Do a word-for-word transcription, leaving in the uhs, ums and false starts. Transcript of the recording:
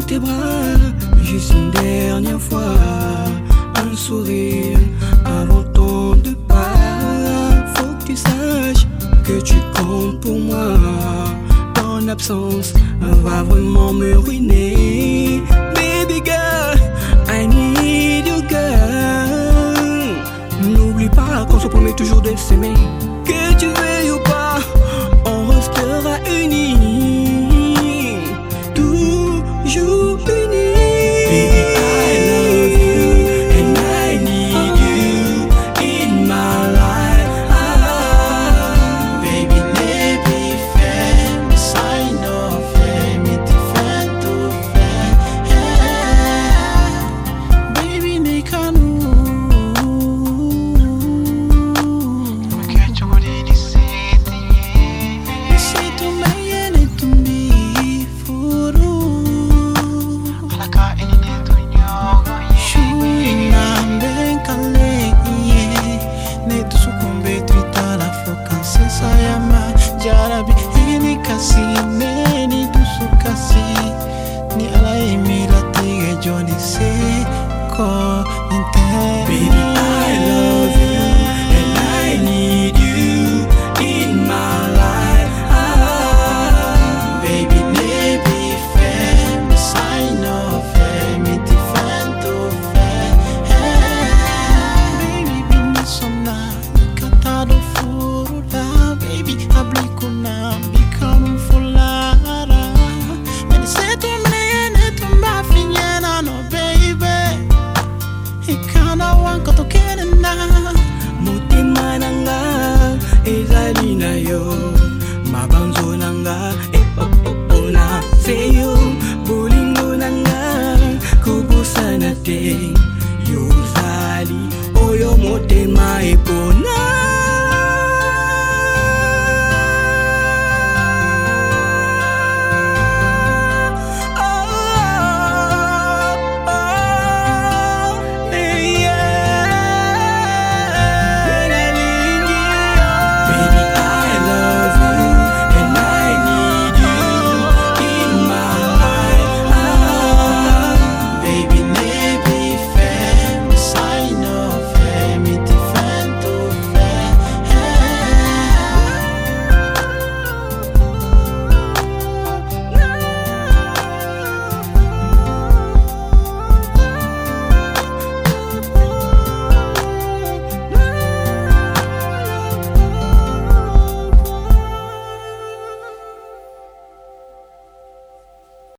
tes bras, juste une dernière fois. Un sourire avant ton départ. Faut que tu saches que tu comptes pour moi. Ton absence va vraiment me ruiner. Baby girl, I need you girl. N'oublie pas qu'on se promet toujours de s'aimer. Que tu veuilles ou pas, on restera unis. Toujours unis. Baby, I love you and I need you in my life. Ah, baby, baby, fais, mais ça il n'en fait, mais tu fais tout fait. Baby, n'est qu'à nous. Jarabi ini kasih neni dusu kasih ni ala emira tiga joni se ko inte. Baby, I love you and I need you in my life. Ah, baby, baby, fais, mais ça il n'en fait, mais tu fais tout fait. Baby, bini sona, kata do furula, baby, habli kuna become fulara. When say to me and to my finyana no baby, he kinda want to get in now. mutima nanga ezali na yo, mabanzo nanga epopona seyo, bolingo nanga kubusana te.